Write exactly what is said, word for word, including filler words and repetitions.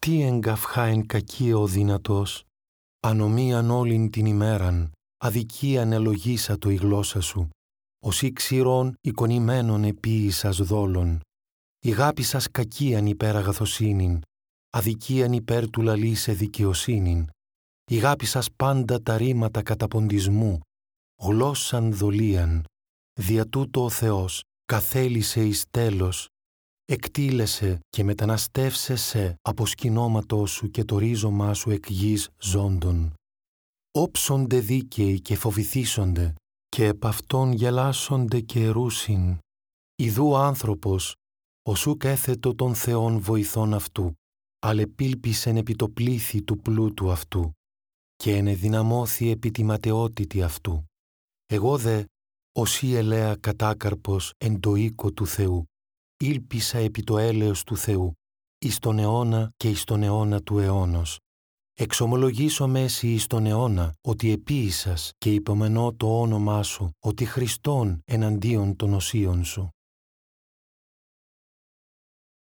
Τι εγκαυχά εν κακία ο δυνατός, ανομίαν όλην την ημέραν, αδικίαν ελογίσατο η γλώσσα σου, οσί ξηρών εικονημένων επίησας δόλων, ηγάπησας κακίαν υπέρ αγαθοσύνην, αδικίαν υπέρ του λαλήσε δικαιοσύνην, ηγάπησας πάντα τα ρήματα καταποντισμού, γλώσσαν δολίαν, δια τούτο ο Θεός καθέλησε εις τέλος, εκτήλεσε και μεταναστεύσεσαι από σκηνώματός σου και το ρίζωμά σου εκ γης ζώντων. Όψονται δίκαιοι και φοβηθήσονται, και επ' αυτόν γελάσονται και ερούσιν. Ιδού άνθρωπος, οσούκ έθετο των Θεών βοηθών αυτού, αλεπίλπισεν επί το πλήθη του πλούτου αυτού, και ενεδυναμώθη επί τη ματαιότητη αυτού. Εγώ δε, ως η ελαία κατάκαρπος εν το οίκο του Θεού, ήλπισα επί το έλεος του Θεού, εις τον αιώνα και εις τον αιώνα του αιώνος. Εξομολογήσω μέση εις τον αιώνα, ότι επίησας και υπομενώ το όνομά σου, ότι Χριστόν εναντίον των οσίων σου.